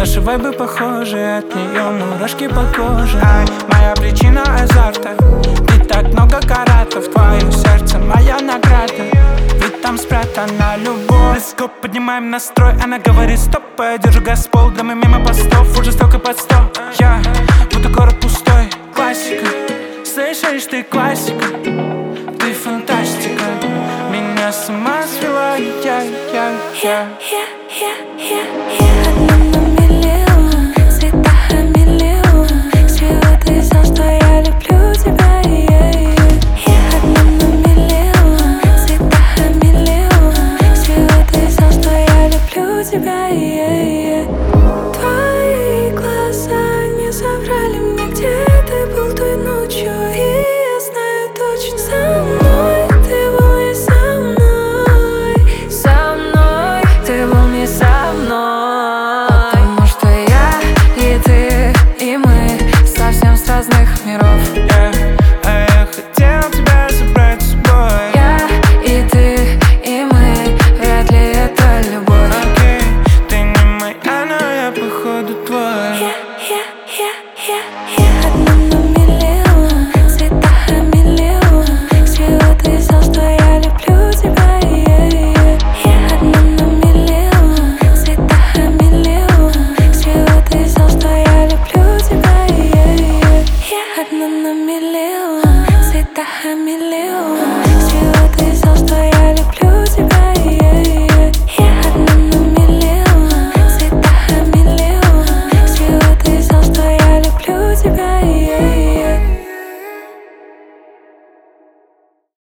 Наши вайбы похожи, от нее мурашки по коже. Ай, моя причина азарта. Ты так много каратов, твое сердце моя награда. Ведь там спрятана любовь. Let's go, поднимаем настрой. Она говорит стоп, я держу газ в пол. Да мы мимо постов, уже столько под 100. Я будто город пустой, классика. Слышишь, ты классика, ты фантастика. Меня с ума свела, Одна на миллион, цвета хамелеон. С чего ты взял, что я люблю тебя? Одна на миллион, цвета хамелеон. С чего ты взял, что я люблю тебя? Твои глаза не соврали мне, где ты был той ночью. И я знаю точно, со мной ты был не со мной. Со мной ты был не со мной. Потому что я и ты, и мы совсем с разных миров. А я хотел тебя забрать с собой. Я и ты, и мы, вряд ли это любовь. Окей, ты не моя, но я походу твой. Одна на миллион, цвета хамелеон. С чего ты взял, что я люблю тебя? Одна на миллион, цвета хамелеон. С чего ты взял, что я люблю тебя? Одна на миллион, цвета хамелеон.